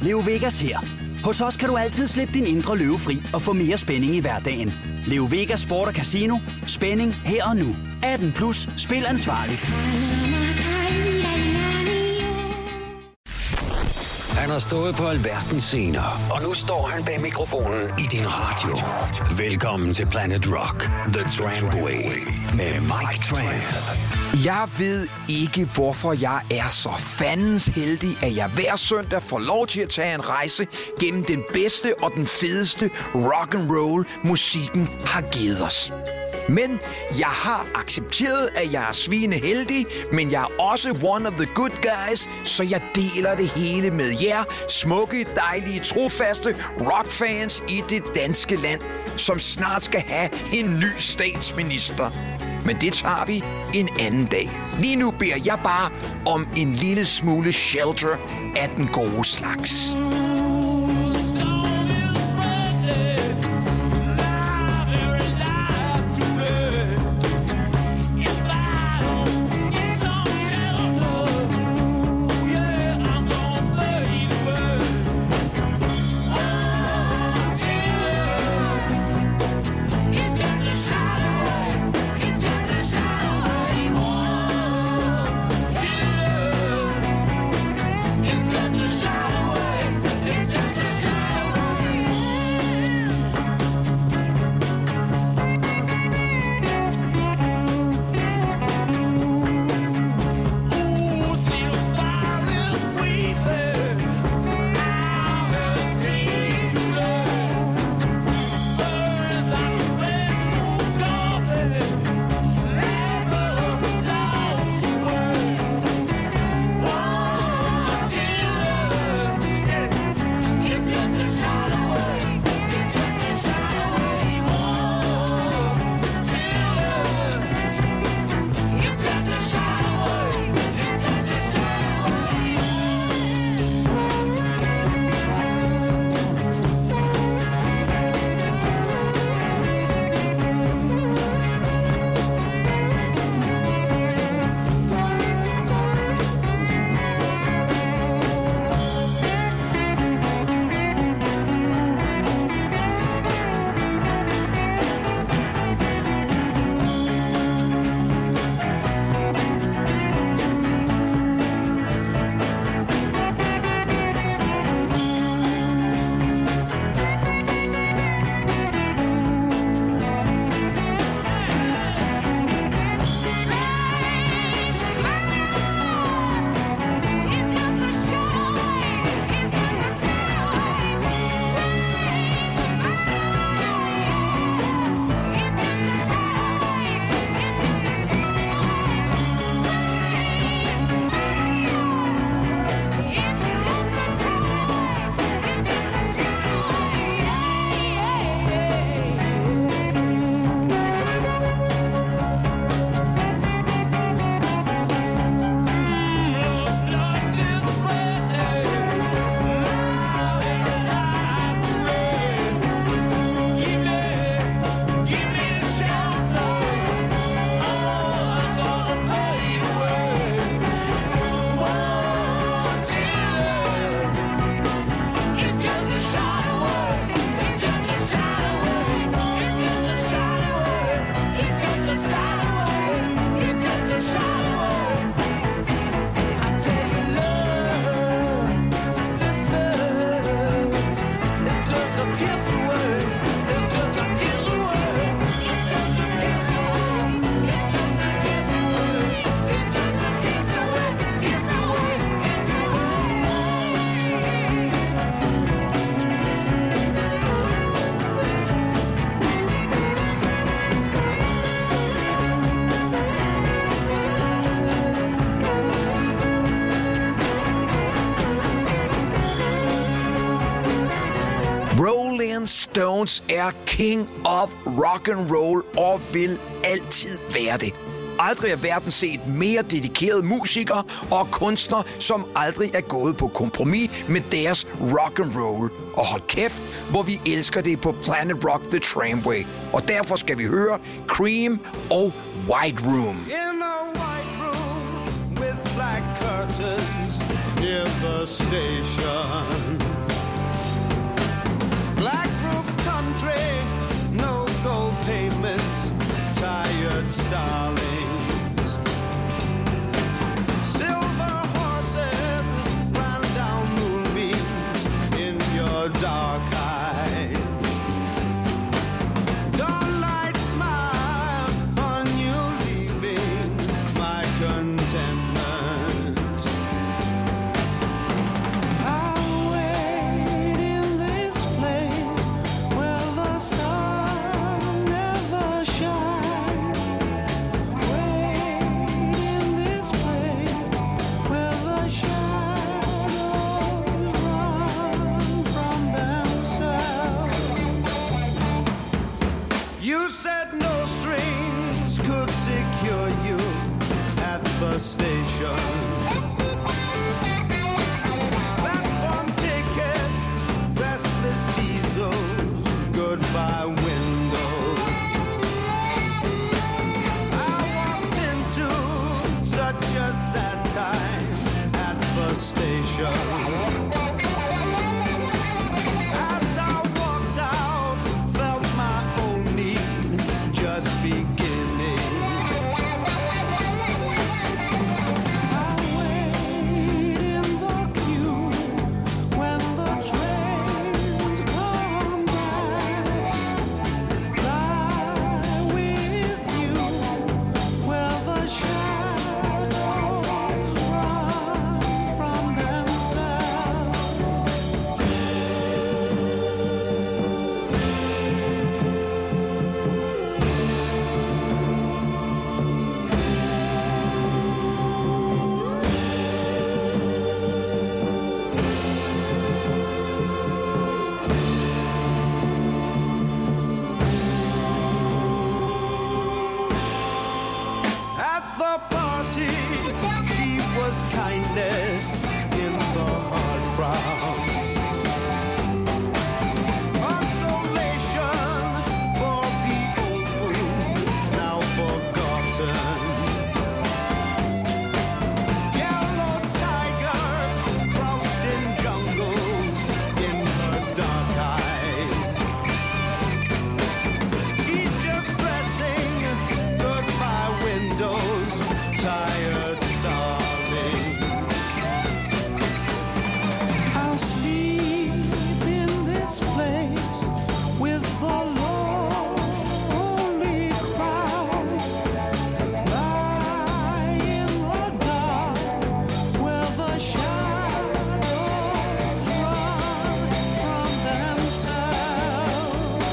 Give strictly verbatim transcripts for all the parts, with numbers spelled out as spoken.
Leo Vegas her. Hos os kan du altid slippe din indre løve fri og få mere spænding i hverdagen. Leo Vegas Sport og Casino. Spænding her og nu. atten plus. Spil ansvarligt. Han har stået på alverdens scener, og nu står han bag mikrofonen i din radio. Velkommen til Planet Rock, The Tramway, med Mike Tramp. Jeg ved ikke, hvorfor jeg er så fandens heldig, at jeg hver søndag får lov til at tage en rejse gennem den bedste og den fedeste rock and roll musikken har givet os. Men jeg har accepteret, at jeg er svine heldig, men jeg er også one of the good guys, så jeg deler det hele med jer, smukke, dejlige, trofaste rockfans i det danske land, som snart skal have en ny statsminister. Men det tager vi en anden dag. Lige nu beder jeg bare om en lille smule shelter af den gode slags. Stones er king of rock and roll og vil altid være det. Aldrig har verden set mere dedikerede musikere og kunstnere, som aldrig er gået på kompromis med deres rock and roll. Og hold kæft, hvor vi elsker det på Planet Rock The Tramway. Og derfor skal vi høre Cream og White Room. In a white room with black curtains, near the station. Black roof country, no gold pavement, tired starlings. Silver horses ran down moonbeams in your dark eyes. Dawnlight smile on you leaving my contentment. I'll wait in this place where the sun never shines. Wait in this place where the shadows run from themselves. You said no strings could secure you at the station. Platform ticket, restless diesels, goodbye windows. I walked into such a sad time at the station. As I walked out, felt my own need just beginning. I wait in the queue when the trains come back. Lie with you where the shadows run from themselves. At the party, she was kindness in the hard crowd. Consolation for the old wound, now forgotten. Yellow tigers crouched in jungles in her dark eyes. She's just dressing goodbye windows, tired starving. I'll sleep in this place with the lonely crowd. Lie in the dark where the shadows run from themselves.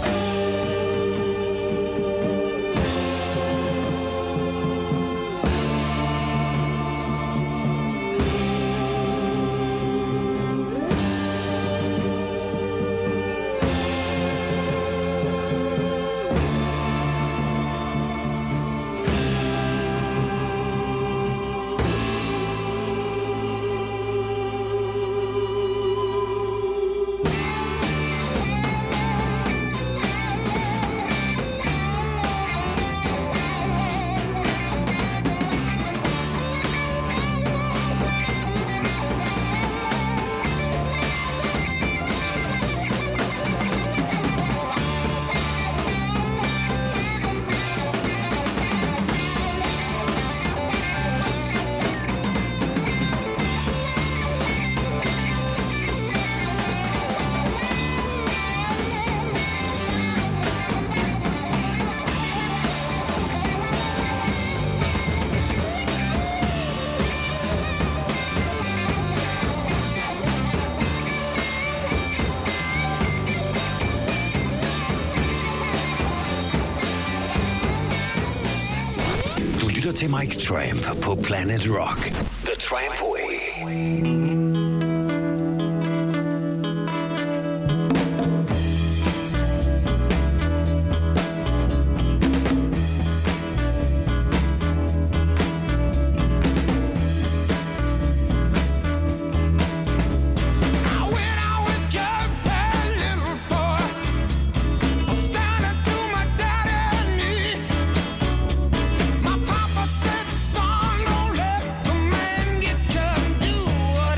Du lytter til Mike Tramp på Planet Rock. The Tramp Way. My papa said, son, don't let the man get you and do what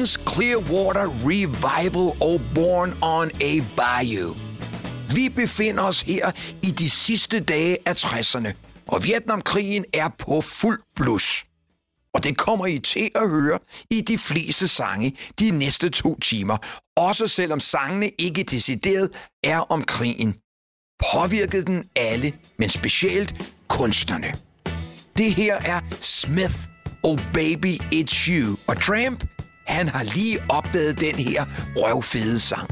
Creedence Clearwater Revival og Born on a Bayou. Vi befinder os her i de sidste dage af tresserne, og Vietnamkrigen er på fuld blus. Og det kommer I til at høre i de fleste sange de næste to timer, også selvom sangene ikke decideret er om krigen. Påvirkede den alle, men specielt kunstnerne. Det her er Smith, Oh Baby It's You, og Tramp, han har lige opdaget den her røvfede sang.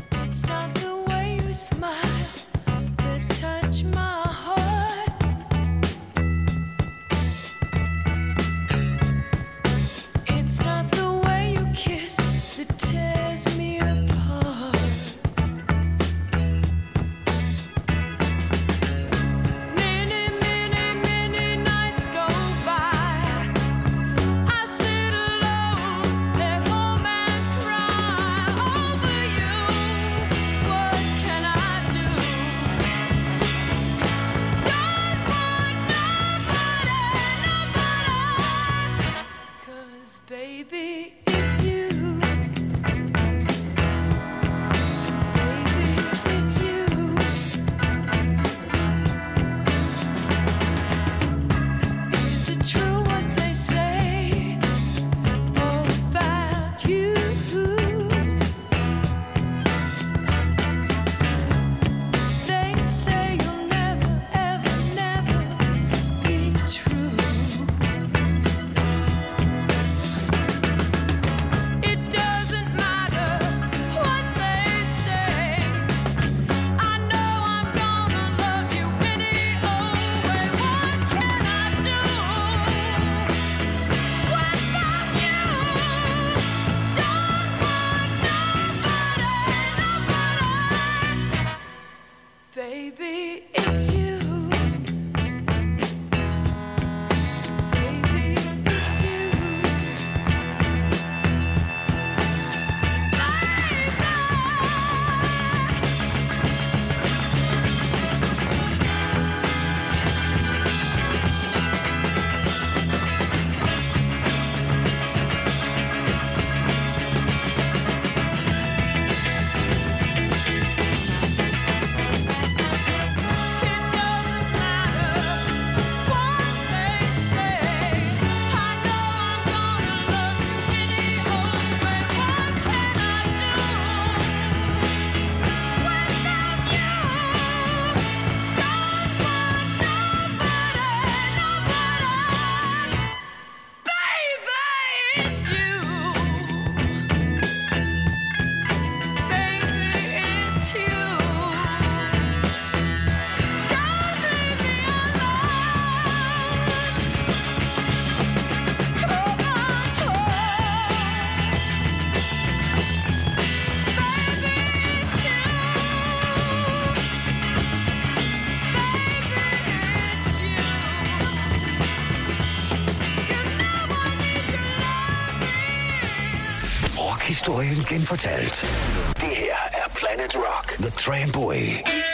Historien genfortalt. Det her er Planet Rock, The Trampway.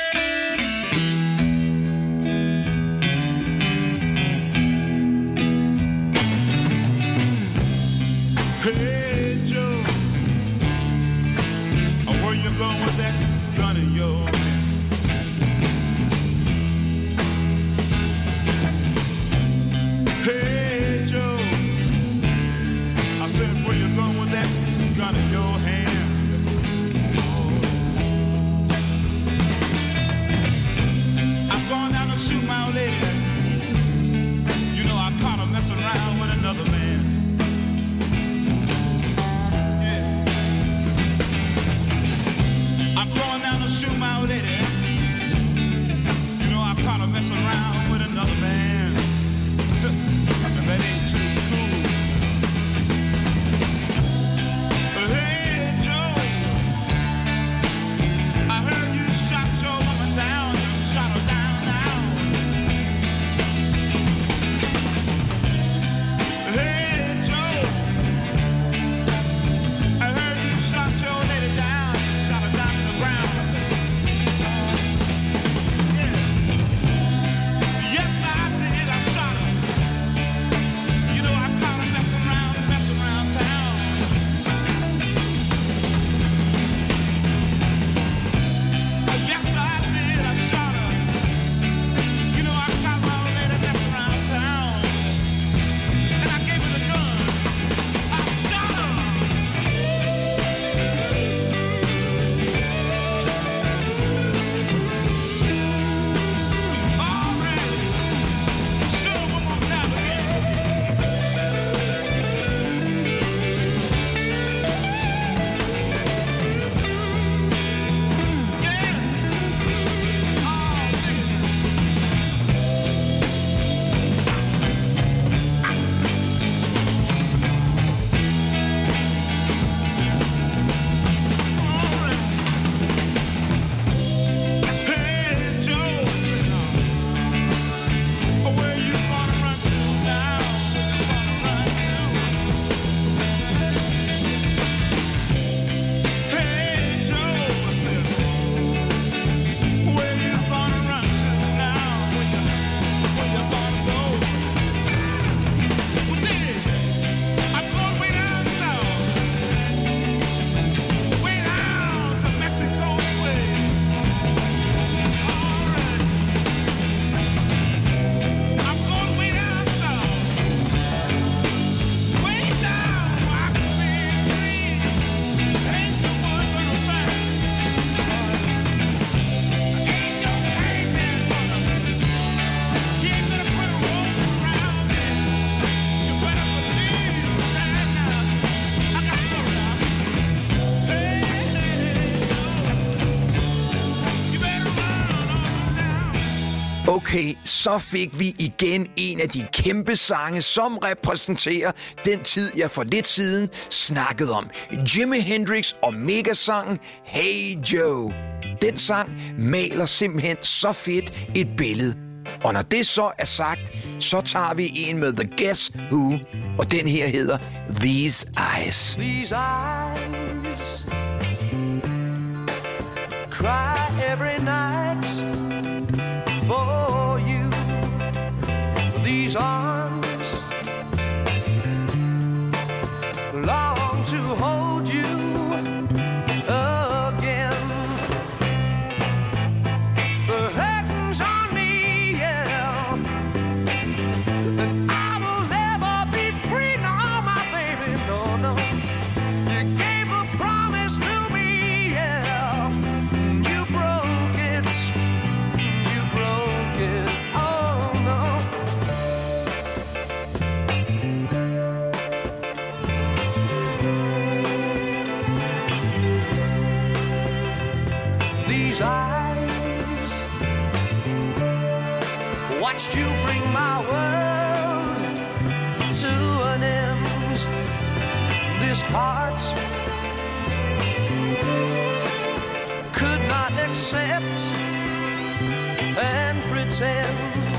Hey Joe, where you going with that gun in your hand? Hey Joe, I said where you going with that gun in your hand? Oh. Okay, så fik vi igen en af de kæmpe sange, som repræsenterer den tid, jeg for lidt siden snakkede om. Jimi Hendrix og megasangen Hey Joe. Den sang maler simpelthen så fedt et billede. Og når det så er sagt, så tager vi en med The Guess Who, og den her hedder These Eyes. These eyes cry every night for you. These arms long to hold you again. The heavens on me, yeah, and I will never be free, no, my baby, no, no. You gave a promise to me, yeah, you broke it, you broke it, oh no. These eyes watched you bring my world to an end. This heart could not accept and pretend.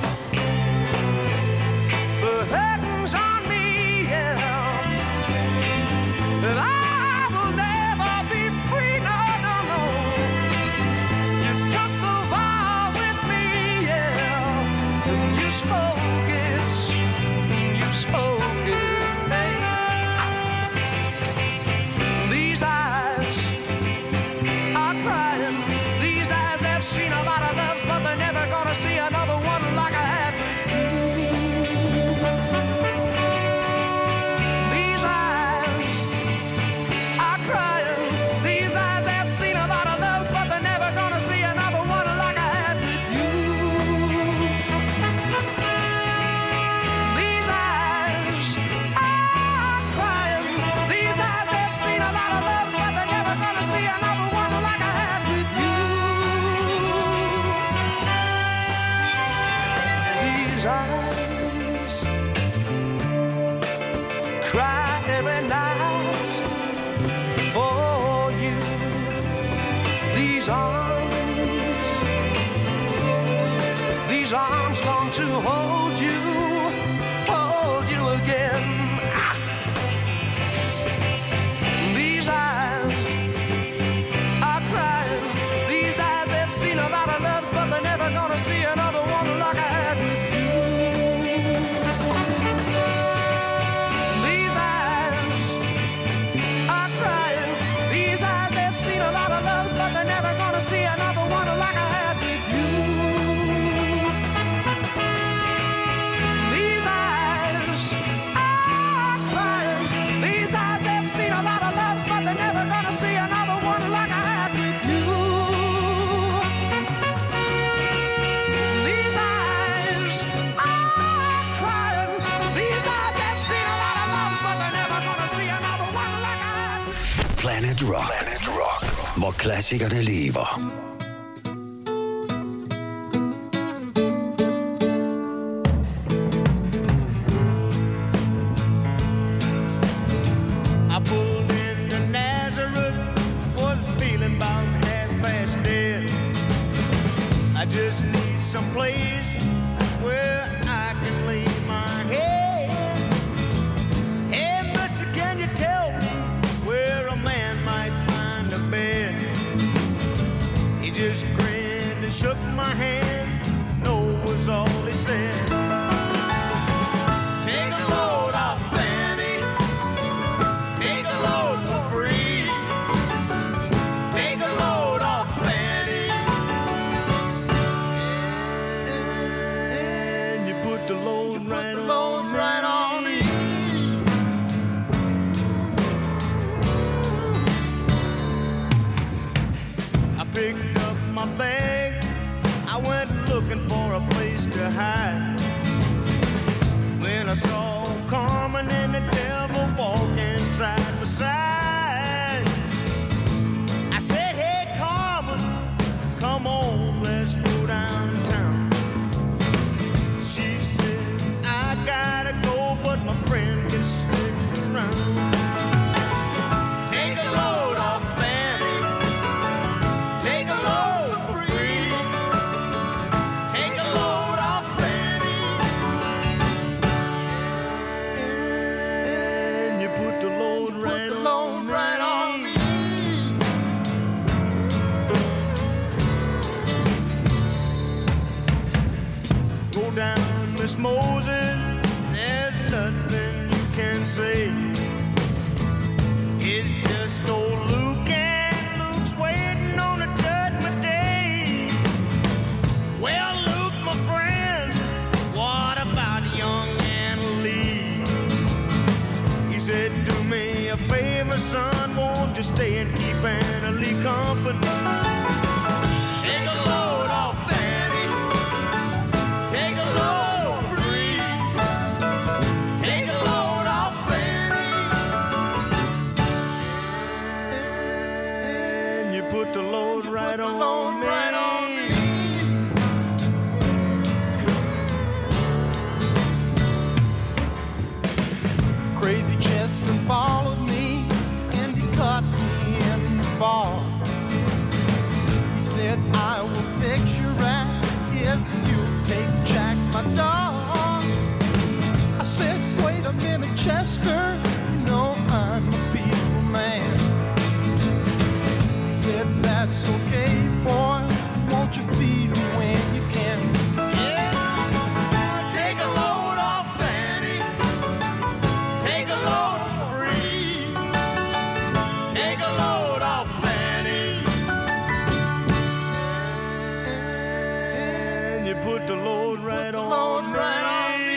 The heavens on me, yeah, and I will never be free, no, no, no. You took the vow with me, yeah, and you spoke it, you spoke it, hey. These eyes are crying, these eyes have seen a lot of love, but they're never gonna see another one like I had with you. These eyes are crying, these eyes have seen a lot of love, but they're never gonna see another one like I had with you. These eyes are crying, these eyes have seen a lot of love, but they're never gonna see another one like I had with you. These eyes cry every night for you. These arms, these arms long to hold you, hold you again. Ah. These eyes are crying, these eyes have seen a lot of loves, but they're never gonna see another one like I had with you. These eyes are crying, these eyes have seen a lot of loves, but they're never gonna see another one like I had with you. These eyes are crying, these eyes have seen a lot of loves, but they're never gonna see another one like I had with you. These eyes are crying, these eyes have seen a lot of loves, but they're never gonna see another one like I had with you. Planet Rock. Planet Rock. Hvor klassikerne lever. I pulled into Nazareth, was feeling about half past dead. I just need some place where I can lay my head. Hey, mister, can you tell me where a man might find a bed? He just grinned and shook my hand. No was all he said. Take a load off Fanny. Take a load for free. Take a load off Fanny. And you put the load right on, right on me. I picked up my bag. I went looking for a place to hide. When I saw Carmen and the devil walking side by side, I said, hey Carmen, come on, let's go downtown. Moses, there's nothing you can say. It's just old Luke, and Luke's waiting on the judgment day. Well, Luke, my friend, what about young Anna Lee? He said, do me a favor, son, won't you stay and keep Anna Lee company? Take a load off Fanny, take a load free, take a load off Fanny, and you put the load right on me. Right on me. Crazy Chester followed me and he caught me in the fall. He said, I will fix your rat if you'll take Jack, my dog. I said, wait a minute, Chester, you know I'm a peaceful man. He said, that's okay, boy, won't you feed me when you can? Yeah, take a load off Fanny, take a load free, take a load off Fanny, and you put the load right on Load me. right on me.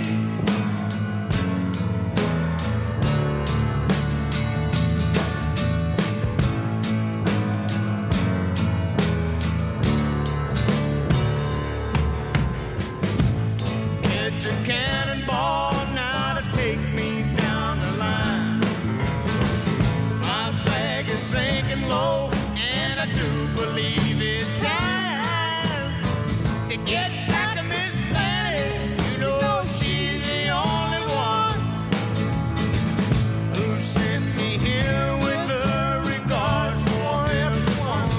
Get your cannonball now to take me down the line. My flag is sinking low, and I do believe it's time to get back to Miss Fanny. You know she's the only one who sent me here with her regards for everyone.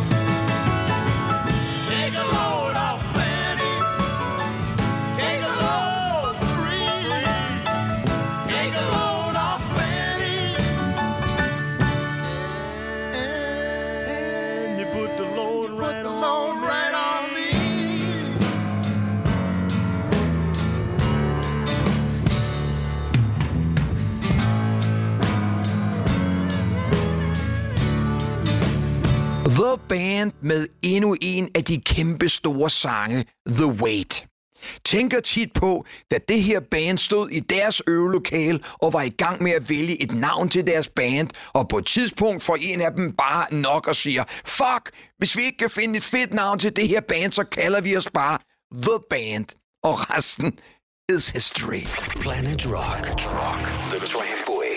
Take a load off Fanny, take a load free, take a load off Fanny, and you put the load right on Load right on me. The Band med endnu en af de kæmpe store sange, The Wait. Tænker tit på, da det her band stod i deres øvelokale og var i gang med at vælge et navn til deres band, og på et tidspunkt får en af dem bare nok og siger, fuck, hvis vi ikke kan finde et fedt navn til det her band, så kalder vi os bare The Band. Og resten is history. Planet Rock. Rock. The Tramway.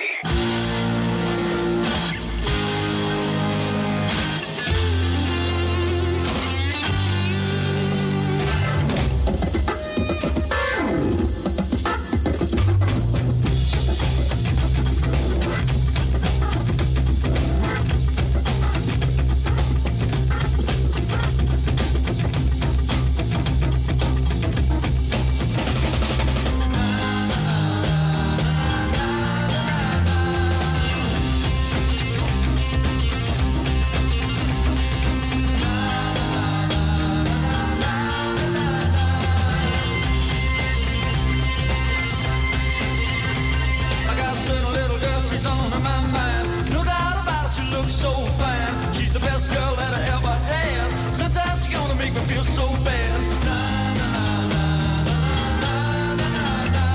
I got a certain little girl, she's on my mind. No doubt about it, she looks so fine. She's the best girl that I ever had. Sometimes she's gonna make me feel so bad. Na, na, na, na, na, na, na, na.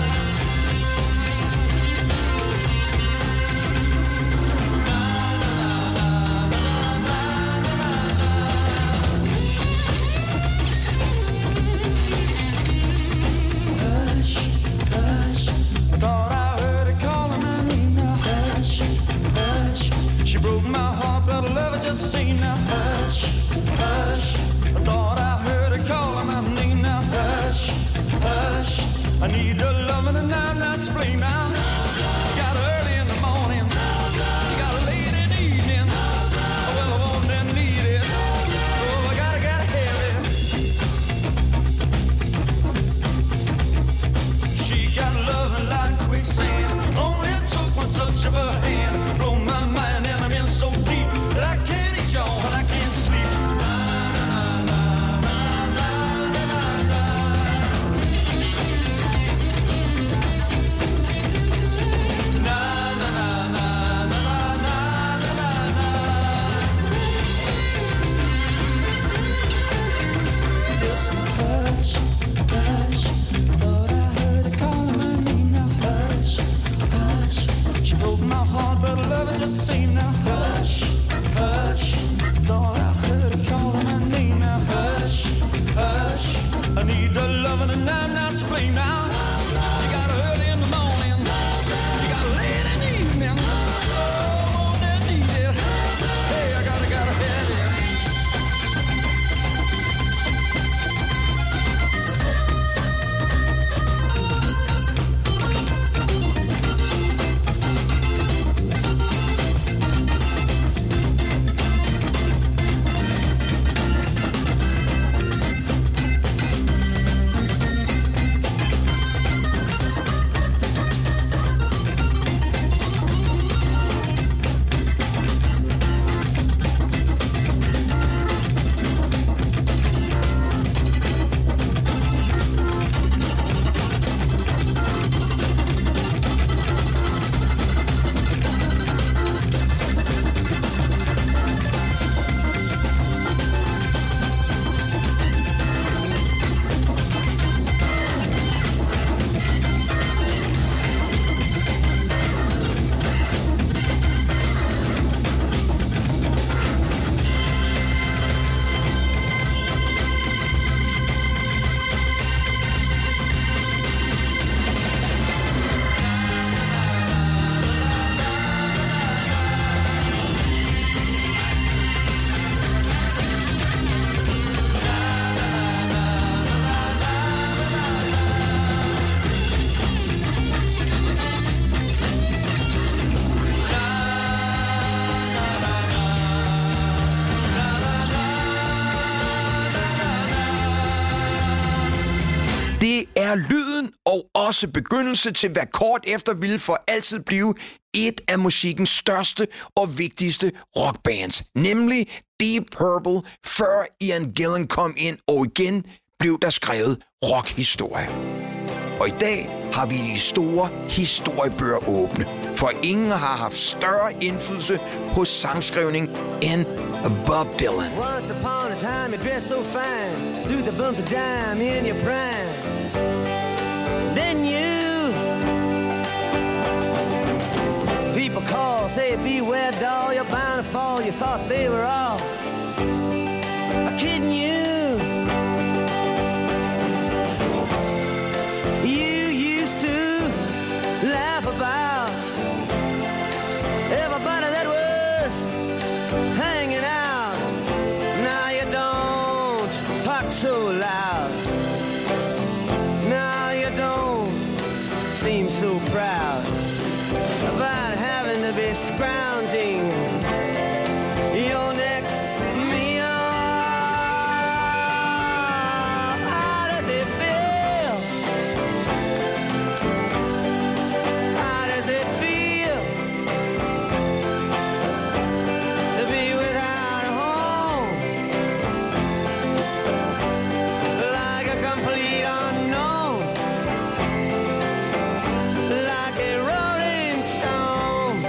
Hush, hush. I thought I heard her calling my name now. Hush, hush. She broke my heart, but I love her just the same now. Hush, hush. I thought I heard her calling my name now. Hush, hush. I need her loving and I'm not to blame now. You got her early in the morning. You got her late in the evening. Well, I want and need it. Oh, I gotta, gotta have it. She got loving like quicksand. Only it took one touch of her hand. Blow my mind and I'm in so deep that I can't eat y'all and I can't sleep. Na, na, na, na, na, na, na, na. say now. Hush, hush. Thought I heard her calling my name now. Hush, hush. I need the loving and I'm not to blame now. You got early in the morning. You got late in the evening. Oh, more than needed. Hey, I gotta, gotta have it. er lyden og også begyndelse til, hvad kort efter ville for altid blive et af musikkens største og vigtigste rockbands, nemlig Deep Purple, før Ian Gillan kom ind, og igen blev der skrevet rockhistorie. Og i dag har vi de store historiebøger åbne, for ingen har haft større indflydelse på sangskrivning end Bob Dylan. Once upon a time you dressed so fine, threw the bumps of dime in your prime. Then you people call, say beware doll, you're bound to fall. You thought they were all kidding you. You used to laugh about everybody that was hanging out. Now you don't talk so loud. Now you don't seem so proud about having to be scrounging your next meal. How does it feel? How does it feel to be without a home? Like a complete unknown, like a rolling stone.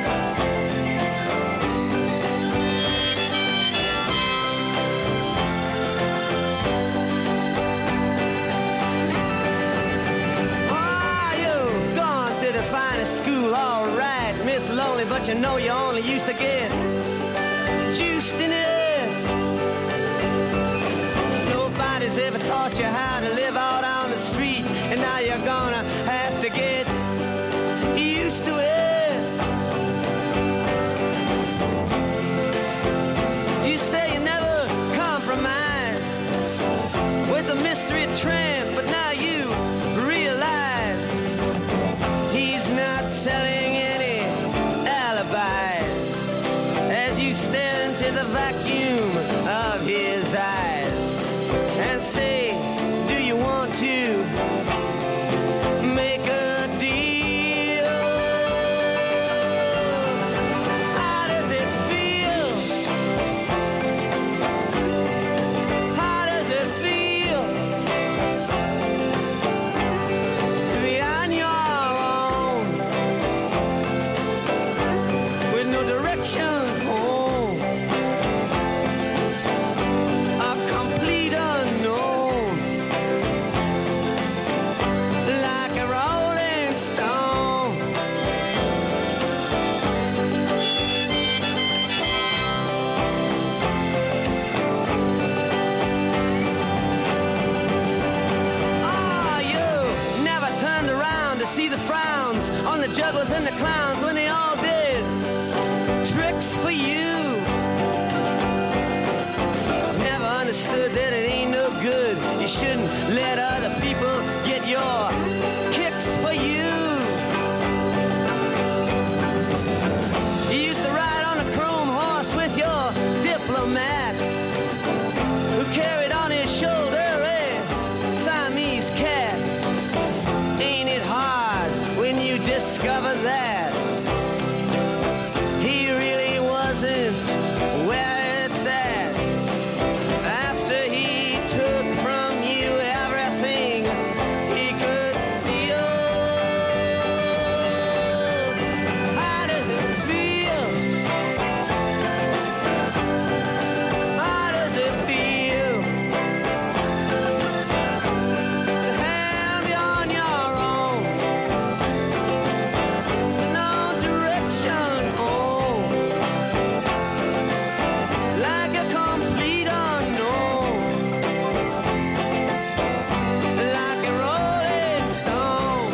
Ah, you've gone to the finest school, all right, Miss Lonely, but you know you only used to get juiced in it. Nobody's ever taught you how to live out on the street, and now you're gonna have to get used to it. You say you never compromise with a mystery tramp, but now you realize he's not selling any alibis as you stare into the vacuum of his eyes and say, do you want to make a deal? How does it feel? How does it feel the jugglers and the clowns when they all did tricks for you. Never understood that it ain't no good. You shouldn't let other people get your kicks for you. You used to ride on a chrome horse with your diplomat, who carried on his shoulder a Siamese cat. Ain't it hard when you discover that he really wasn't where it's at? After he took from you everything he could steal. How does it feel? How does it feel to have you on your own with no direction home, like a complete unknown, like a rolling stone?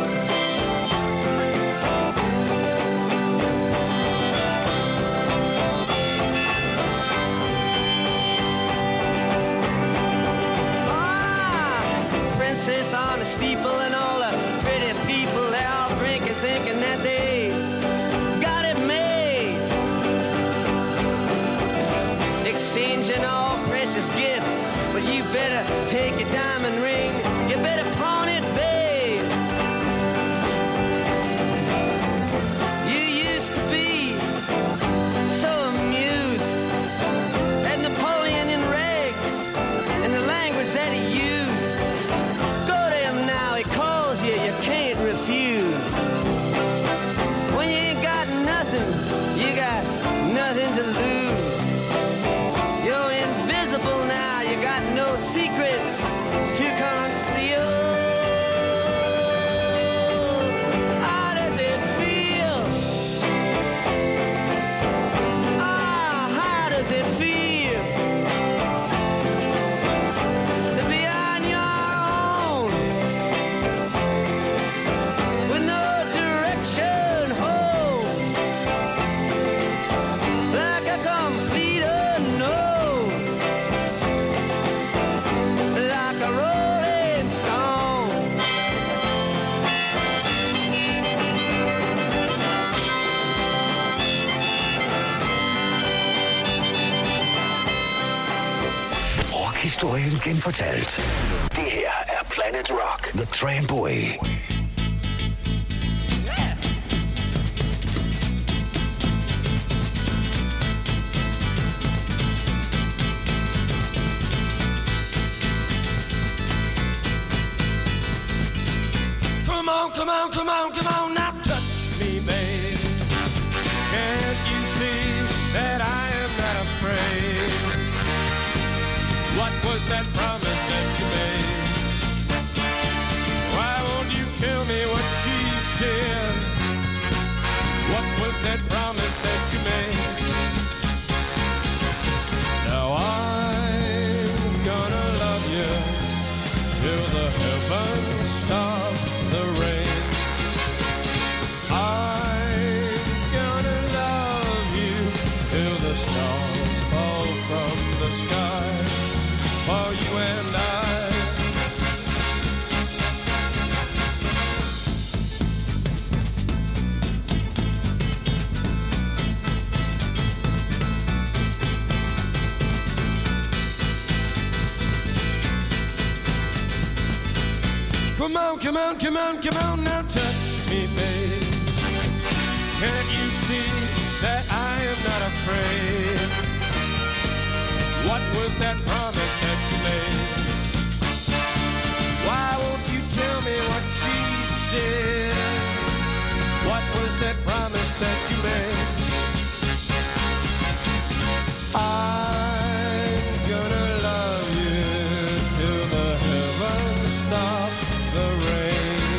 Ah, princess on a steeple and all the pretty people, they all drinking, thinking that they got it made, exchanging all precious gifts. But you better take your diamond ring, you better pawn it, babe. You used to be so amused at Napoleon in rags and the language that he used. Go to him now, he calls you, you can't refuse. When you ain't got nothing, you got nothing to lose. You're invisible now, you got no secrets to conceal. How does it feel? Ah, how does it feel to be on your own with no direction home, like a complete unknown, like a rolling stone? Rockhistorien genfortalt. Det her er Planet Rock, The Tramway. Come on, come on, come on, come on, now touch me, babe. Can't you see that I am not afraid? What was that promise that you made? Why won't you tell me what she said? What was that promise that you made? Now I'm gonna love you till the heavens stop the rain. I'm gonna love you till the stars fall from the sky for you and I. Come on, come on, come on, come on, now touch me, babe. Can't you see that I am not afraid? What was that promise that you made? Why won't you tell me what she said? What was that promise that you made? I'm gonna love you till the heavens stop the rain.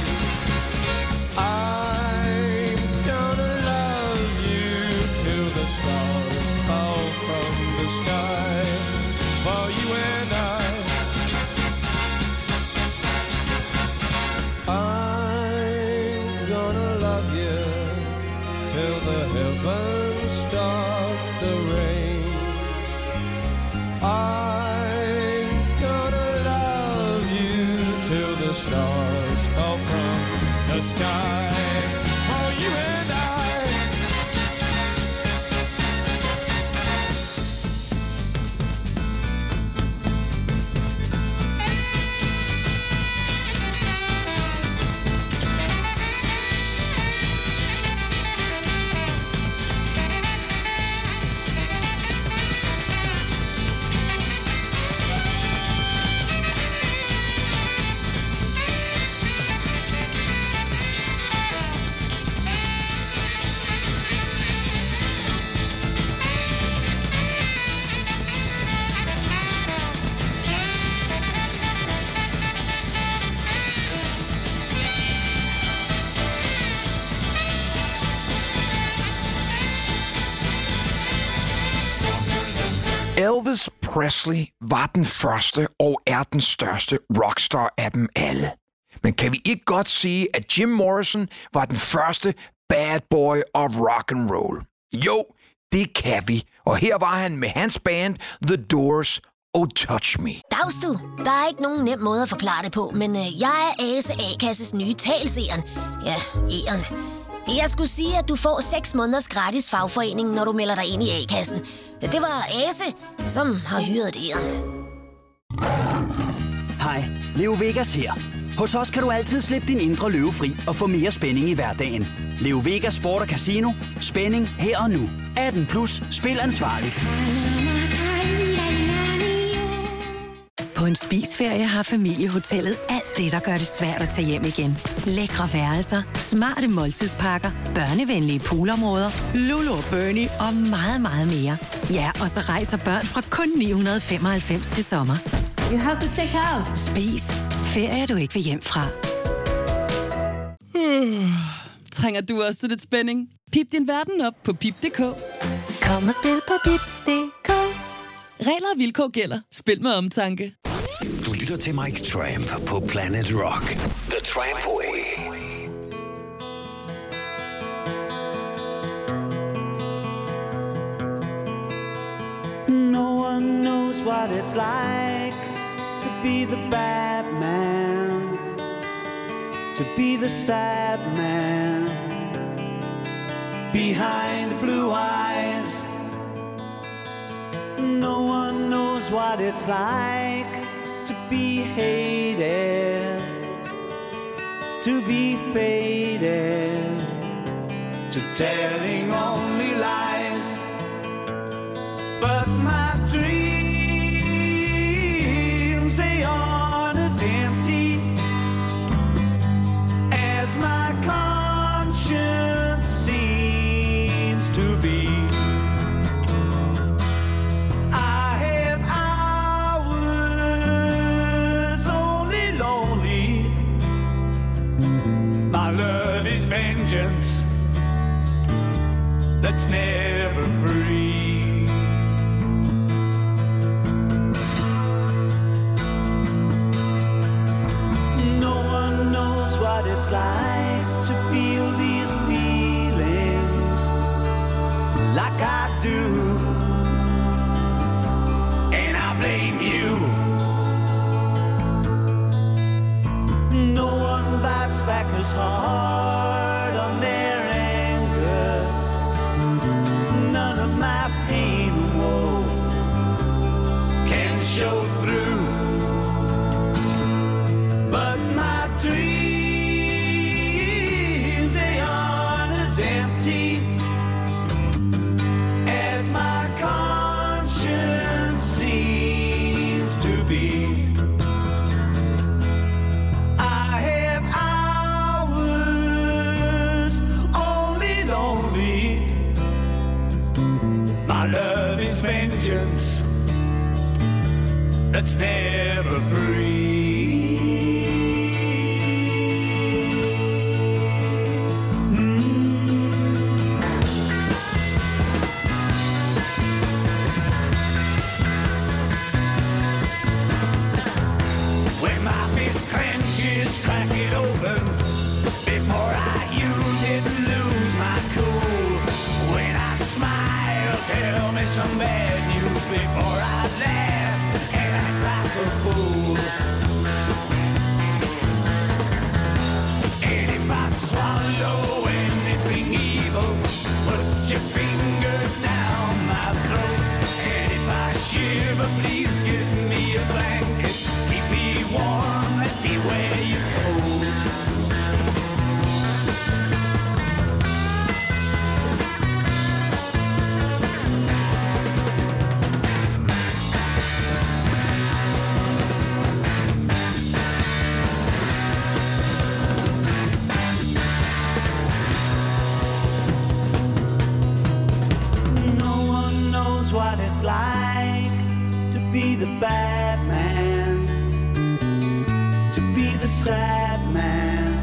I'm gonna love you till the stars fall from the sky for you and I. sky for you and I. Elvis Presley var den første og er den største rockstar af dem alle. Men kan vi ikke godt sige, at Jim Morrison var den første bad boy of rock and roll? Jo, det kan vi. Og her var han med hans band The Doors og Touch Me. Dags du. Der er ikke nogen nem måde at forklare det på, men øh, jeg er Ase A-kasses nye talseren. Ja, E'eren. Jeg skulle sige, at du får seks måneders gratis fagforening, når du melder dig ind i A-kassen. Det var Ase, som har hyret E'eren. Hej, Leo Vegas her. Hos os kan du altid slippe din indre løve fri og få mere spænding i hverdagen. Leo Vegas Sport og Casino. Spænding her og nu. atten plus. Spil ansvarligt. På en spisferie har familiehotellet alt det, der gør det svært at tage hjem igen. Lækre værelser, smarte måltidspakker, børnevenlige poolområder, Lulu og Bernie og meget, meget mere. Ja, og så rejser børn fra kun ni hundrede femoghalvfems til sommer. You have to check out. Spis. Ferie, du ikke vil hjem fra. Trænger du også til lidt spænding? Pip din verden op på pip punktum d k. Kom og spil på pip punktum d k. Regler og vilkår gælder. Spil med omtanke. Du lytter til Mike Tramp på Planet Rock. The Tramp Way. No one knows what it's like to be the bad man, to be the sad man behind the blue eyes. No one knows what it's like to be hated, to be faded, to telling only lies. But my dreams, they aren't as empty as my conscience seems to be. I have hours only lonely. My love is vengeance that's never free. What it's like to feel these feelings like I do, and I blame you. No one bites back as hard on their anger. None of my pain and woe can show through, but my dreams, empty as my conscience seems to be. I have hours be the bad man, to be the sad man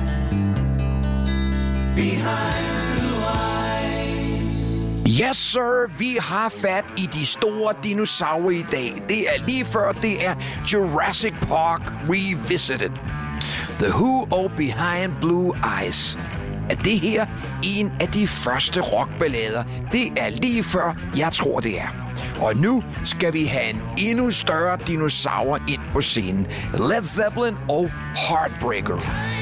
behind blue eyes. Yes, sir. Vi har fat i de store dinosaurer i dag. Det er lige før, det er Jurassic Park Revisited. The Who og Behind Blue Eyes. Er det her en af de første rockballader? Det er lige før, jeg tror, det er. Og nu skal vi have en endnu større dinosaur ind på scenen. Led Zeppelin og Heartbreaker.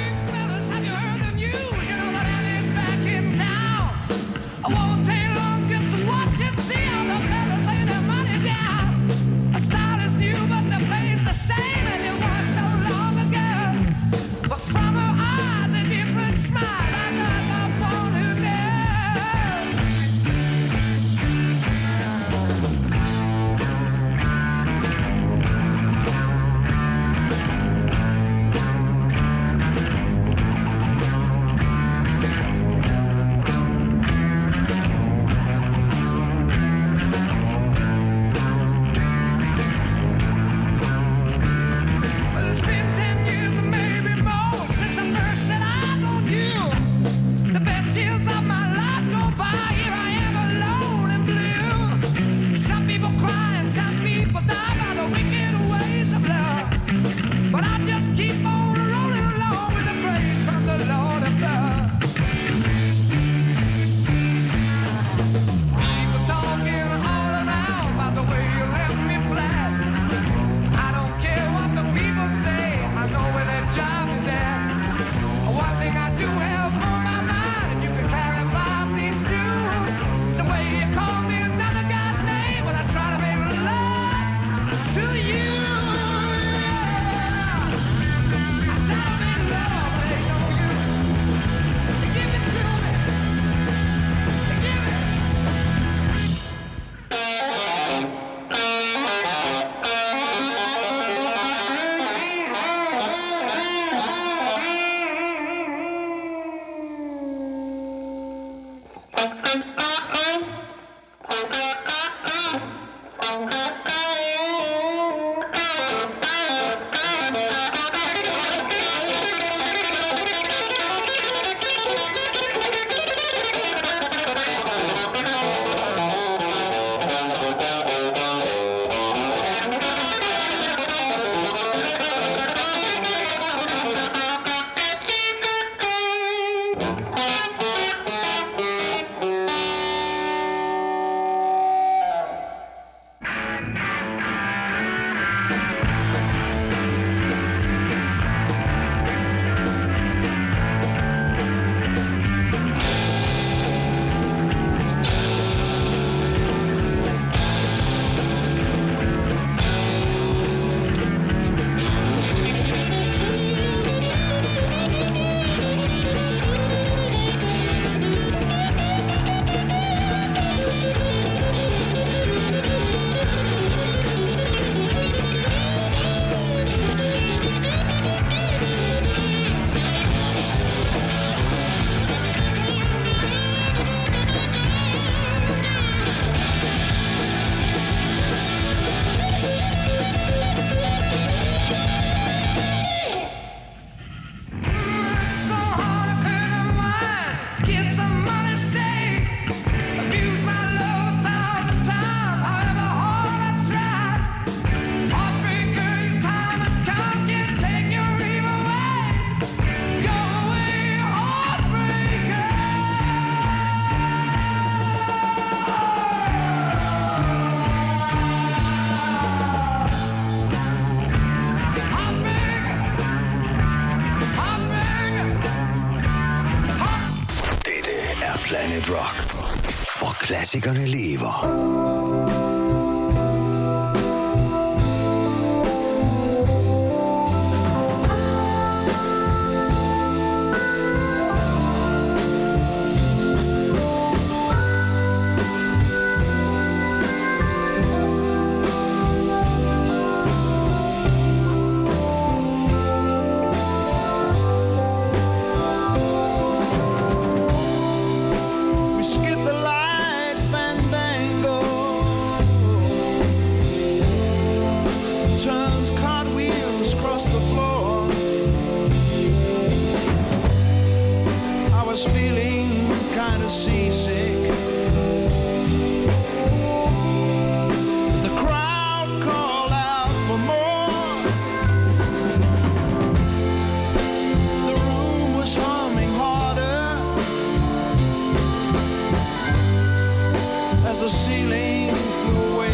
Planet Rock, hvor klassikerne lever. We skip the light fandango. little seasick. The crowd called out for more. The room was humming harder as the ceiling flew away.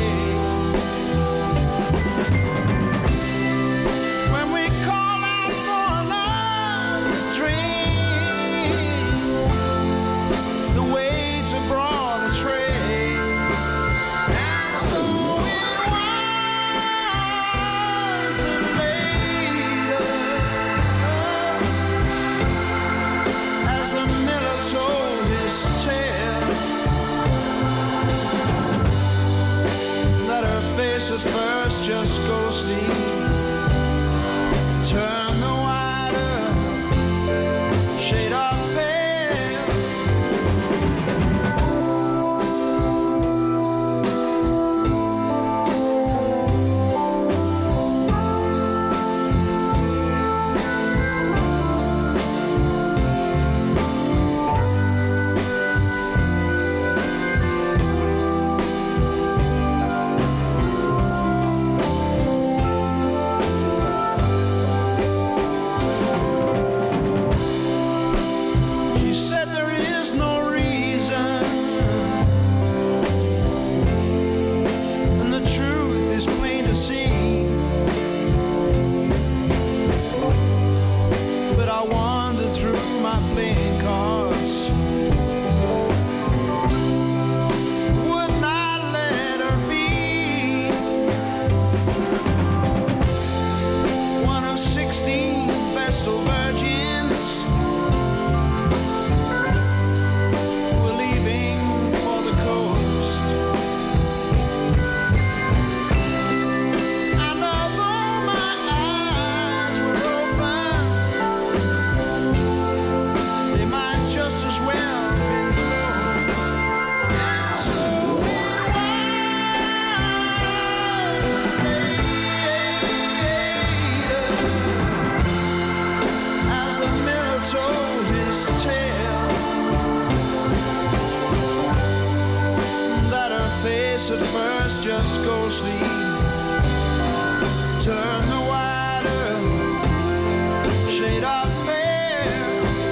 When we call out for another drink, the waves have brought a tray. And so it was that later, as the miller told his tale, that her face at first just ghostly turned the wider shade of pale. He said there is no reason, and the truth is plain to see. But I wander through my playing cards, would not let her be one of sixteen Vestal virgins who were leaving for the coast. And although my eyes were open, they might just as well have been closed. And so it was as the mirror told his tale, that her face at first just ghostly turned the wider shade of pale.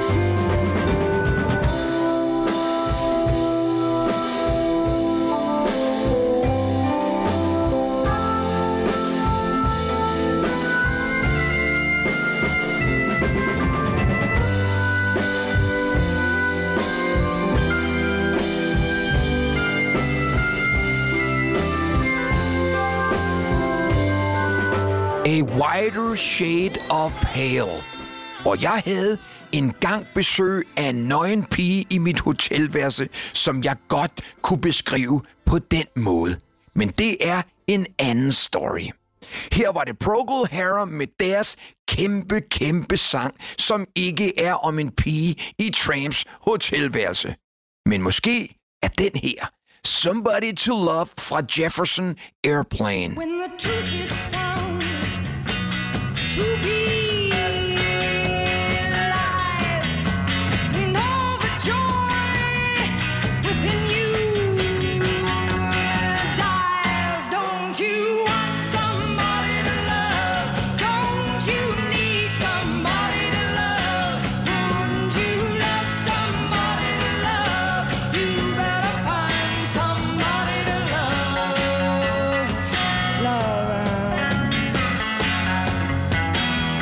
A wider shade of pale. Og jeg havde engang besøg af en nøgen pige i mit hotelværelse, som jeg godt kunne beskrive på den måde. Men det er en anden story. Her var det Procol Harum med deres kæmpe, kæmpe sang, som ikke er om en pige i Tramps hotelværelse. Men måske er den her Somebody to Love fra Jefferson Airplane. When the truth is found to be lies, and all the joy within you dies. Don't you want somebody to love? Don't you need somebody to love? Wouldn't you love somebody to love? You better find somebody to love. Love.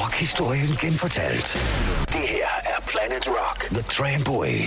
Rock-historien genfortalt. Det her er Planet Rock, The Trampway.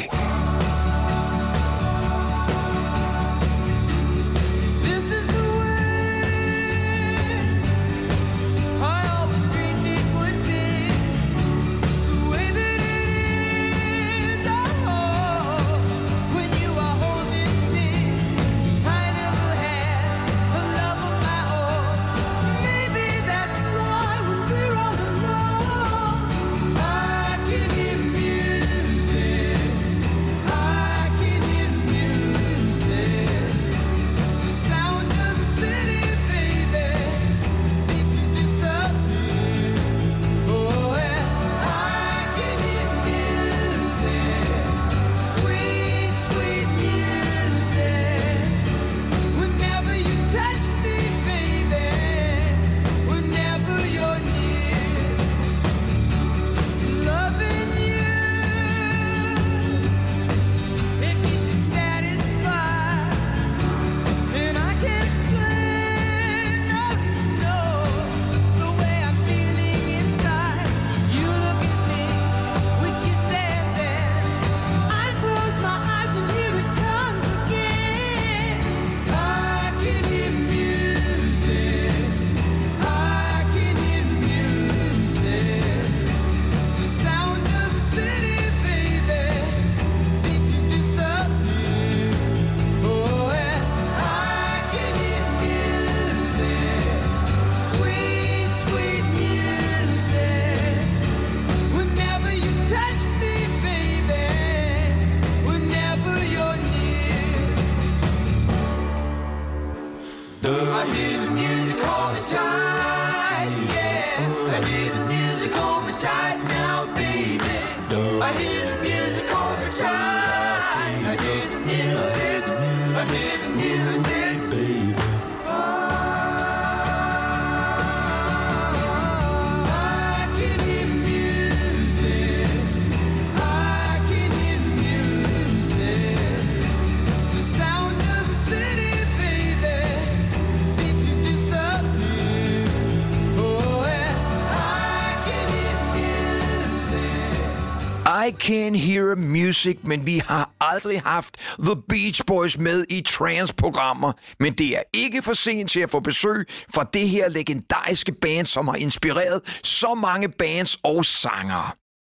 I Can Hear Music, men vi har aldrig haft The Beach Boys med i trance-programmer. Men det er ikke for sent til at få besøg fra det her legendariske band, som har inspireret så mange bands og sangere.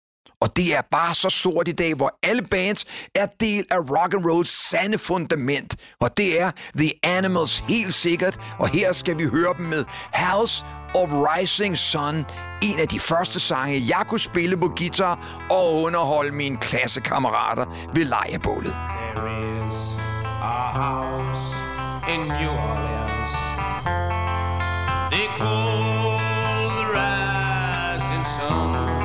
Og det er bare så stort i dag, hvor alle bands er del af rock and rolls sande fundament. Og det er The Animals helt sikkert. Og her skal vi høre dem med House of Rising Sun. En af de første sange, jeg kunne spille på guitar og underholde mine klassekammerater ved lejrebålet. There is a house in New Orleans. They call the rising sun.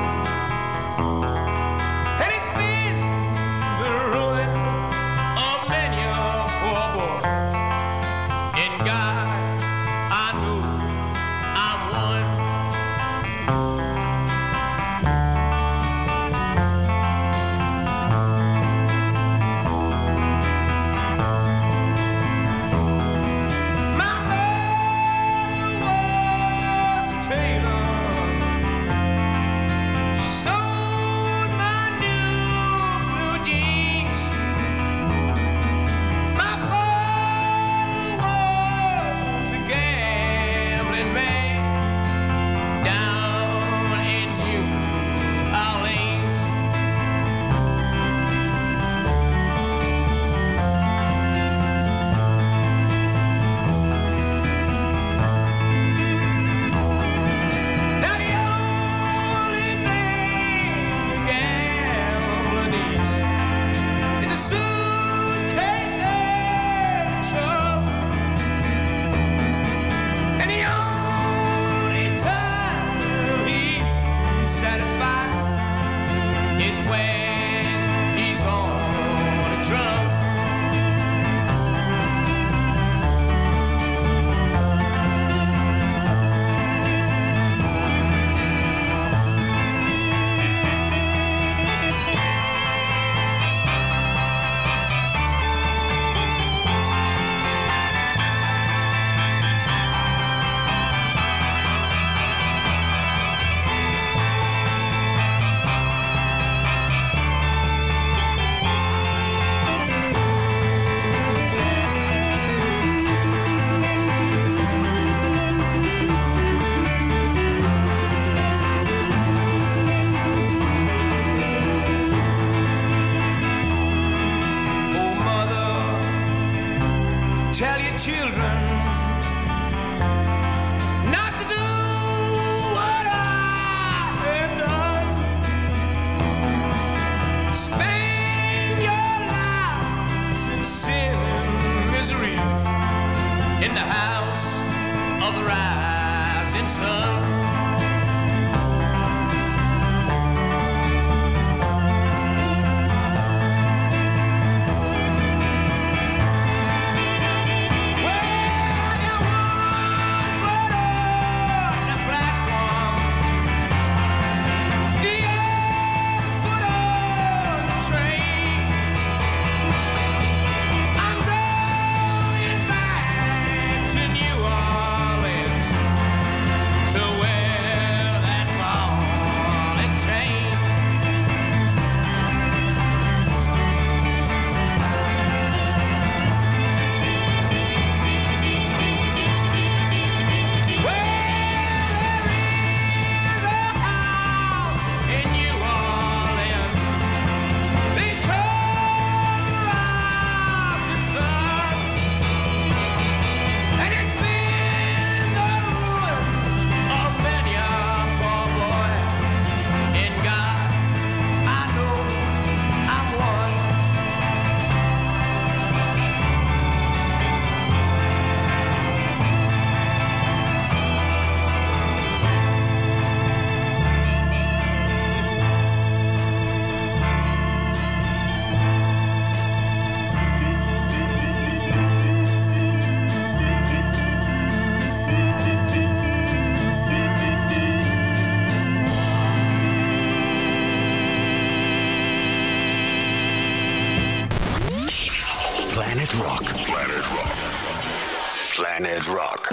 Planet Rock. Planet Rock. Planet Rock.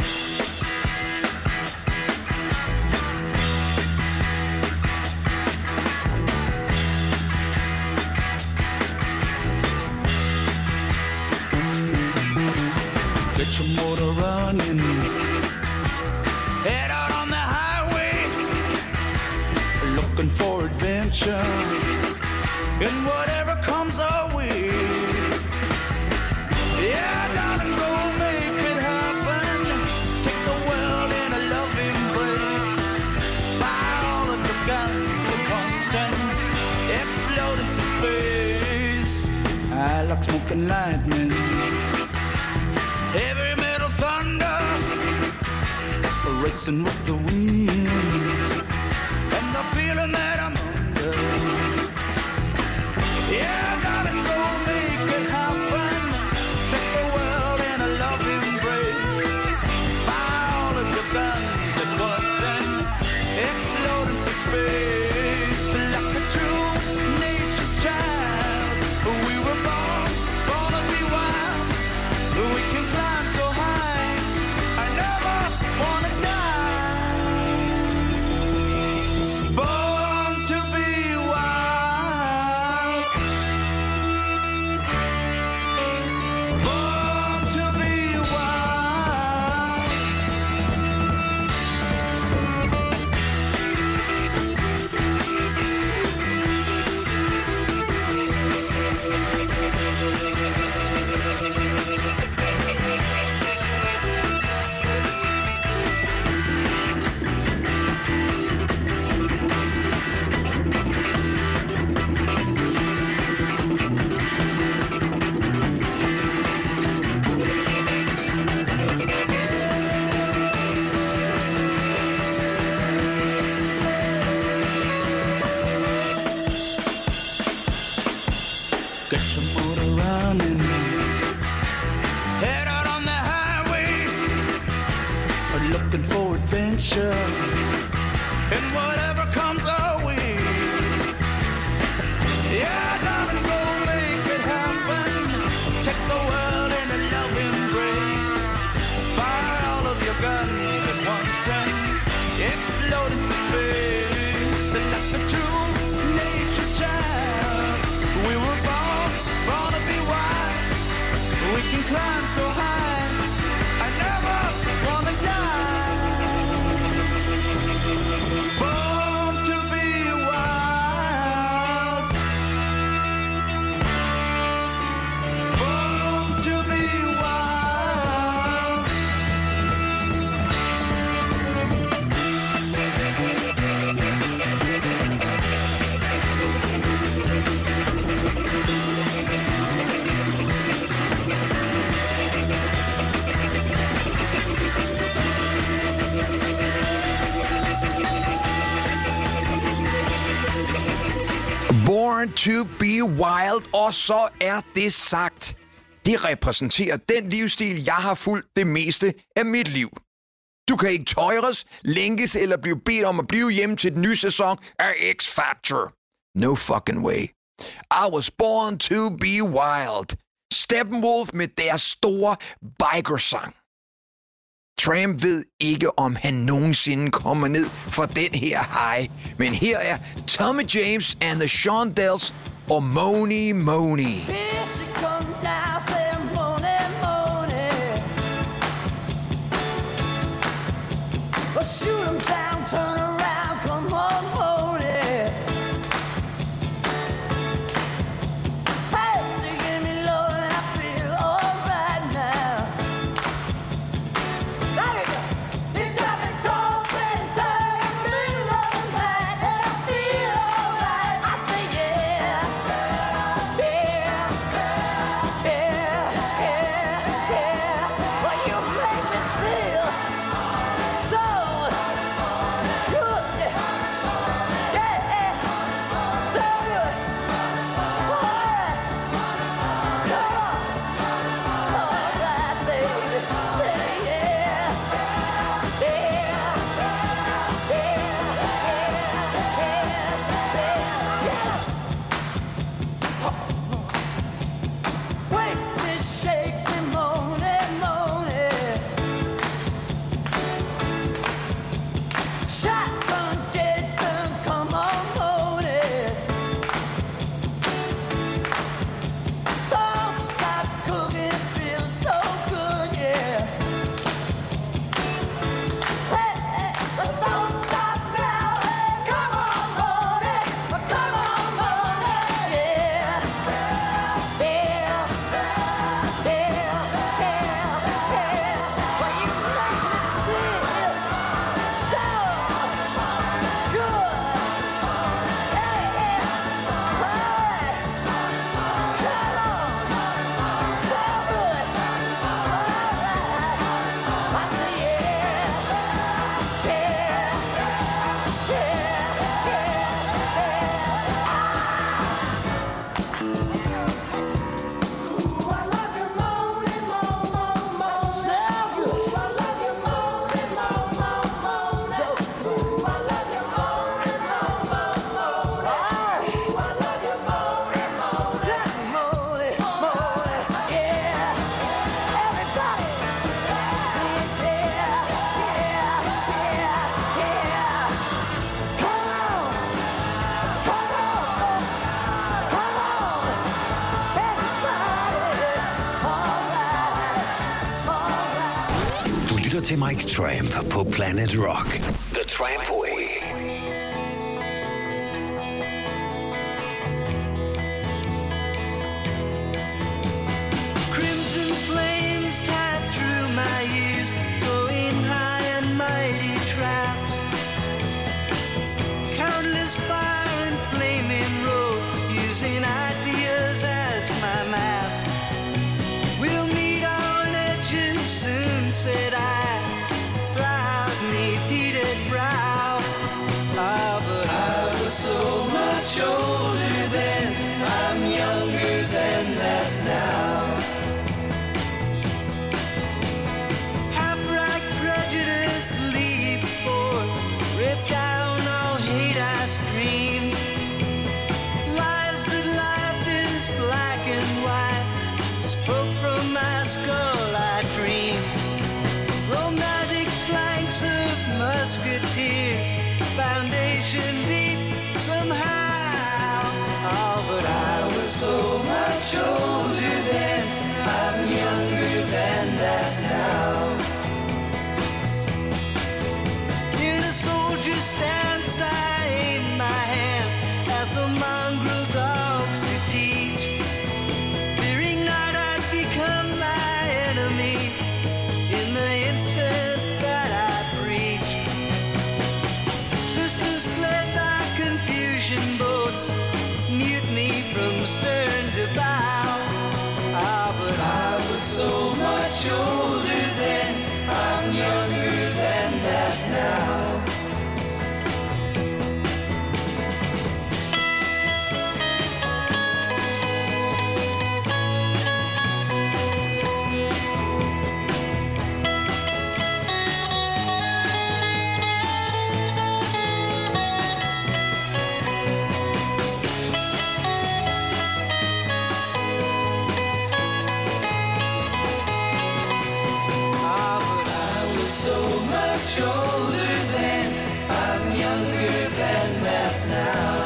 Get your motor running. Head out on the highway, looking for adventure, and whatever comes our way. Yeah, darling, go make it happen. Take the world in a loving embrace. Fire all of the guns at once and explode into space. I like smoking lightning, heavy metal thunder, racing with the wind, and the feeling that I'm under. Yeah, gotta go make it happen. Take the world in a loving embrace. Fire all of your guns at once and explode into space. Like a true nature's child, we were born, born to be wild. We can climb so high, I never wanna die. Born to be wild. Born to be wild. Get your motor running. Head out on the highway, looking for adventure, and whatever comes our way. Yeah, darling, go make it happen. Take the world in a loving embrace. Fire all of your guns at once and explode into space. Like a true nature's child, we were born, born to be wild. We can climb so high, I never wanna die. Born to be wild. Born to be wild. Born to be wild, og så er det sagt. Det repræsenterer den livsstil, jeg har fulgt det meste af mit liv. Du kan ikke tøjres, lænkes eller blive bedt om at blive hjemme til den nye sæson af X Factor. No fucking way. I was born to be wild. Steppenwolf med deres store biker-sang. Tramp ved ikke, om han nogensinde kommer ned fra den her high. Men her er Tommy James and the Shondells og Money Money. Yeah. lytter til Mike Tramp på Planet Rock. The Tramp Way. Crimson flames tied through my ears, going high and mighty traps. Countless fire and flaming road, using ideas as my maps. We'll meet on edges soon, said I, proudly heated brow. Ah, but I was so much older then, I'm younger than that now. Half-right prejudice, leap for, rip down all hate I scream. Lies that life is black and white, spoke from my skull I dream. Romantic flanks of musketeers, foundation deep somehow. Oh, but I was so much older then, I'm younger than that now. In a soldier's stance I aim my hand at the mongrel dogs who teach, fearing not I'd become my enemy in the instant that I preach. Sisters fled by confusion boats, mutiny from stern to bow. Ah, but I was so much older then, I'm younger than that now. Ah, but I was so much older then, I'm younger than that now.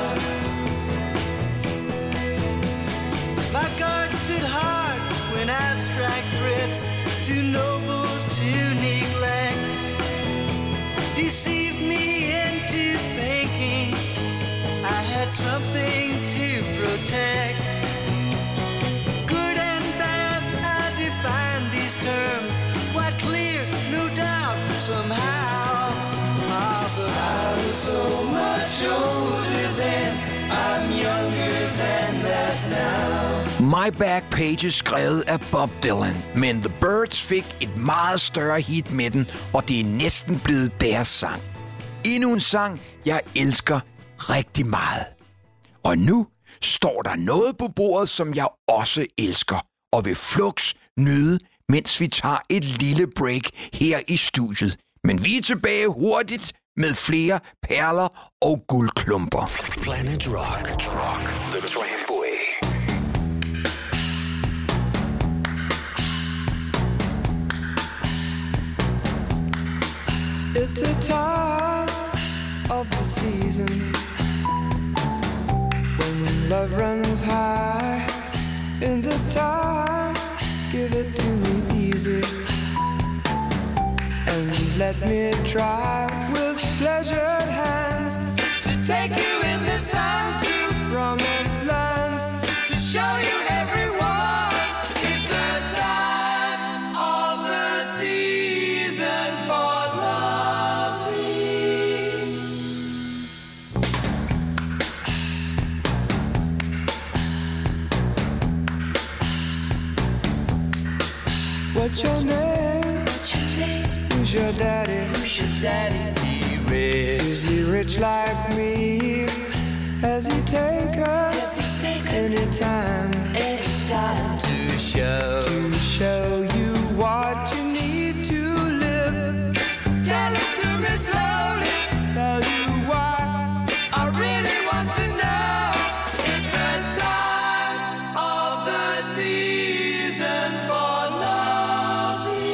My guard stood hard when abstract threats, too noble to neglect, deceived me into thinking I had something to protect. Good and bad, I define these terms quite clear, no doubt, somehow. Ah, but I was so much older then, I'm younger than that now. My Back Page er skrevet af Bob Dylan, men The Byrds fik et meget større hit med den, og det er næsten blevet deres sang. Endnu en sang, jeg elsker rigtig meget. Og nu står der noget på bordet, som jeg også elsker, og vil flux nyde, mens vi tager et lille break her i studiet. Men vi er tilbage hurtigt med flere perler og guldklumper. Planet Rock. Rock. The Tramp Way. It's the time of the season when love runs high. In this time, give it to me easy and let me try with pleasured hands to take you in the sun to promised lands, to show you everyone. It's the time of the season for loving. What's your name? What's your name? Who's your daddy? Who's your daddy? He rich. Is he rich like me? Has he take us anytime? Anytime to show to show you what you need to live. Tell it to me slowly. Tell you why I really want to know. It's the time of the season for loving.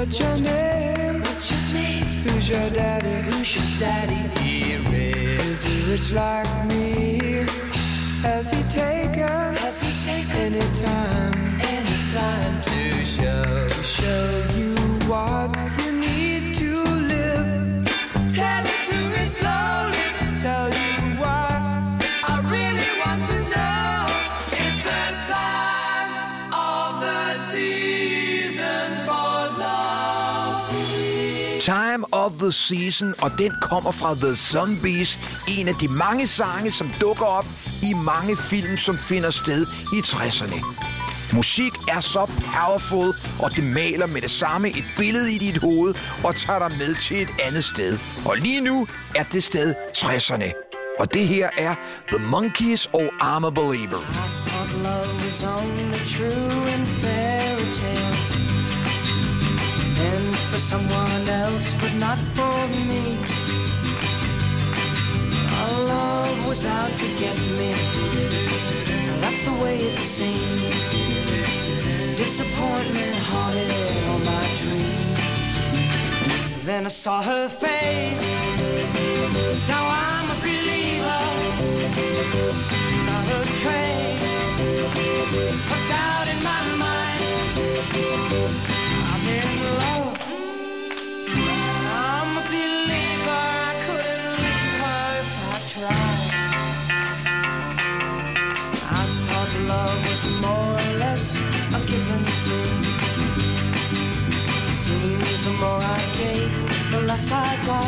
What's your name? What's your name? Who's your daddy? Who's your daddy? He rich. Is he rich like me? Has he taken? Has he taken any time? Any time to show to show you what you need to live? Tell it to me slowly. Tell you why I really want to know. It's the time of the season for love. Time of the Season, og den kommer fra The Zombies, en af de mange sange, som dukker op i mange film, som finder sted i tresserne. Musik er så powerful, og det maler med det samme et billede i dit hoved og tager dig med til et andet sted. Og lige nu er det sted tresserne. Og det her er The Monkees og I'm a Believer. I thought love was only true in fairy tales, and for someone else, but not for me. Our love was out to get me, that's the way it seemed. Disappointment haunted all my dreams. Then I saw her face, now I'm a believer. Not a trace of doubt in my mind. I'm in love, I'm a believer. I couldn't leave her if I tried. I thought love was more or less a given thing. Seems the more I gave, the less I got.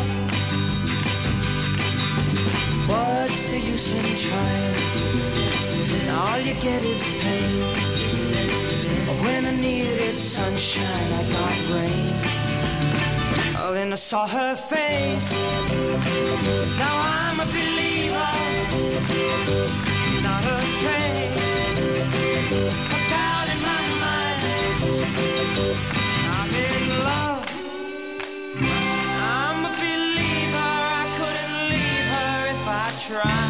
What's the use in trying? All you get is pain. When I needed sunshine, I got rain. Oh, then I saw her face. Now I'm a believer. Not a trace of doubt in my mind. I'm in love, I'm a believer. I couldn't leave her if I tried.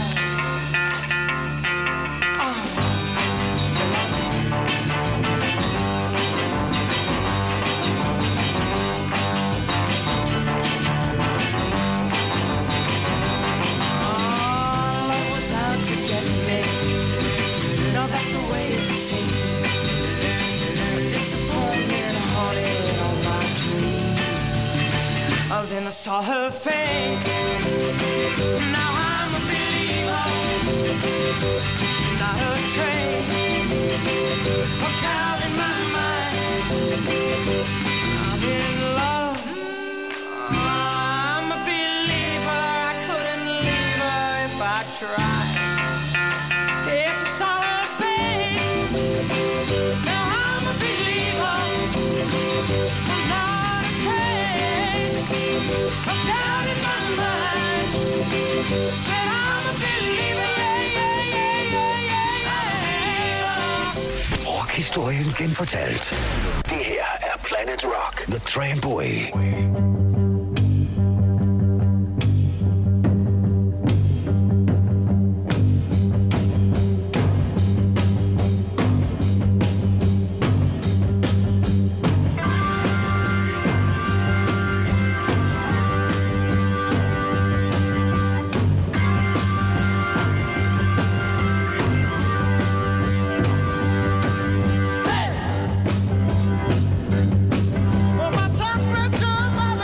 Then I saw her face. Now I'm a believer. Not a trace of doubt in my mind. I'm in love, I'm a believer. I couldn't leave her if I tried. Yes, I saw her face. Now I'm a believer. Not a trace of doubt in my mind. Said I'm a believer, yeah, yeah, yeah, yeah, yeah. Rockhistorien genfortalt. Det her er Planet Rock, The Trampway. Well, my temperature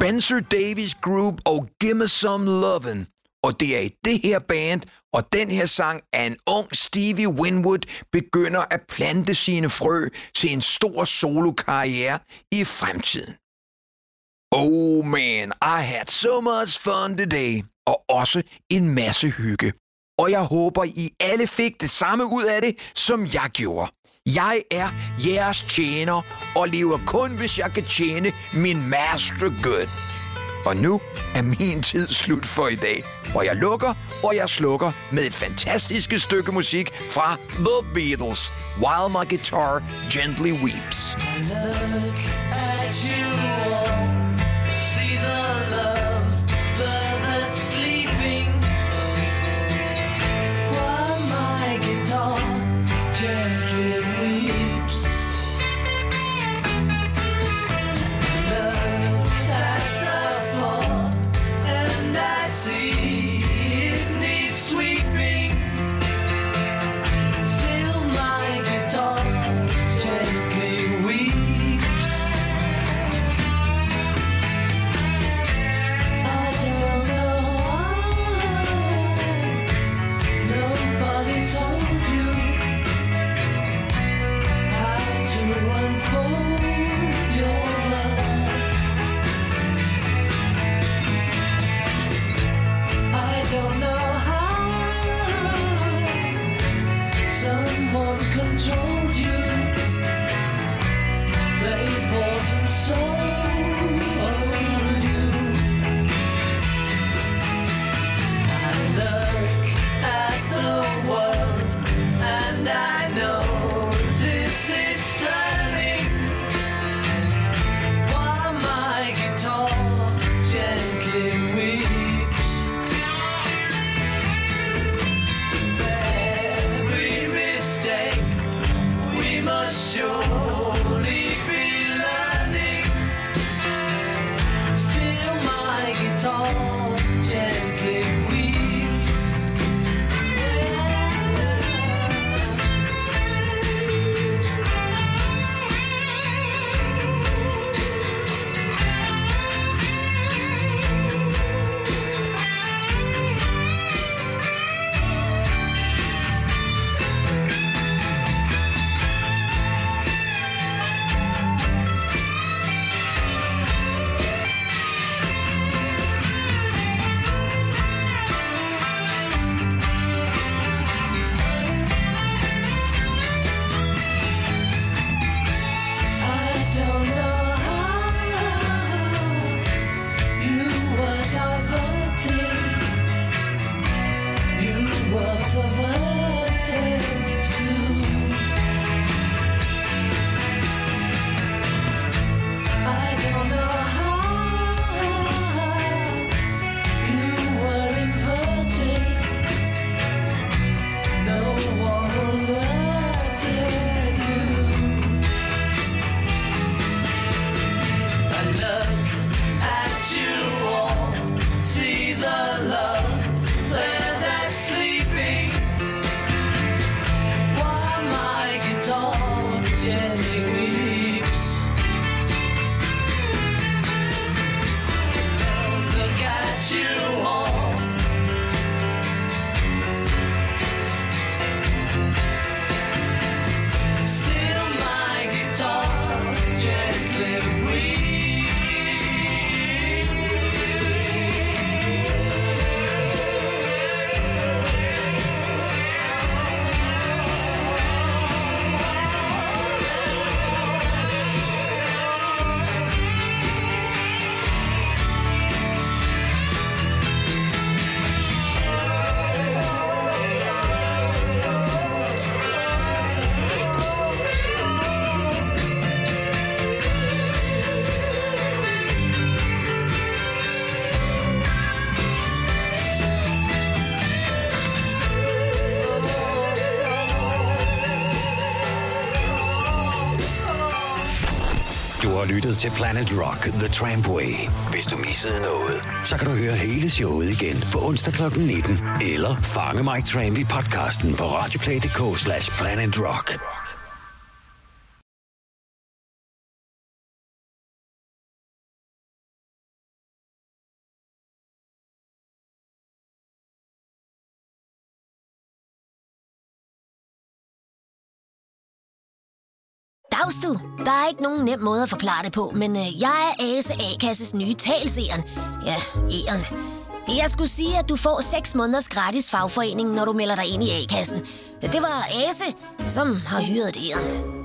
Spencer Davis Group og Gimme Some Lovin'. Og det er i det her band og den her sang, at en ung Stevie Winwood begynder at plante sine frø til en stor solokarriere i fremtiden. Oh man, I had so much fun today. Og også en masse hygge. Og jeg håber, I alle fik det samme ud af det, som jeg gjorde. Jeg er jeres tjener og lever kun, hvis jeg kan tjene min master good. Og nu er min tid slut for i dag. Og jeg lukker, og jeg slukker med et fantastisk stykke musik fra The Beatles. While My Guitar Gently Weeps. Look at you all, see the love, love that's sleeping. While my guitar gently weeps. Look at the floor, and I see it needs sweeping. Still my guitar gently weeps. I don't know why nobody told you how to unfold your love. I don't know how someone controlled you. They bought and sold you. I look at the world and I notice it's turning while my guitar gently weeps. Every mistake we must surely be learning. Still my guitar gently weeps. I don't know how you were diverting, you were perverted too. I don't know how you were inverted, no one alerted you. I look at you all, see the love there that's sleeping. While my guitar gently weeps. Look at you all. Still my guitar gently weeps. Du har lyttet til Planet Rock The Trampway. Hvis du missede noget, så kan du høre hele showet igen på onsdag klokken nitten. Eller fange mig Tramp i podcasten på radioplay punktum dk slash planet rock. Dags du. Der er ikke nogen nem måde at forklare det på, men øh, jeg er Ase A-kasses nye talseeren. Ja, E'eren. Jeg skulle sige, at du får seks måneders gratis fagforening, når du melder dig ind i A-kassen. Det var Ase, som har hyret E'eren.